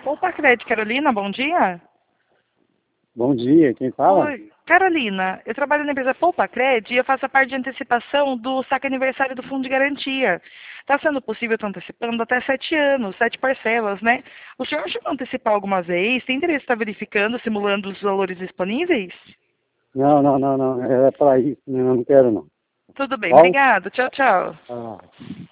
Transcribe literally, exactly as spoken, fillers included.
Opa, Cred, Carolina, bom dia. Bom dia, quem fala? Oi, Carolina, eu trabalho na empresa Poupa Cred e eu faço a parte de antecipação do saque aniversário do Fundo de Garantia. Está sendo possível estar antecipando até sete anos, sete parcelas, né? O senhor chegou a antecipar alguma vez? Tem interesse em estar verificando, simulando os valores disponíveis? Não, não, não, não, é para isso, não, não quero não. Tudo bem, Qual? obrigada. Tchau, tchau. Ah.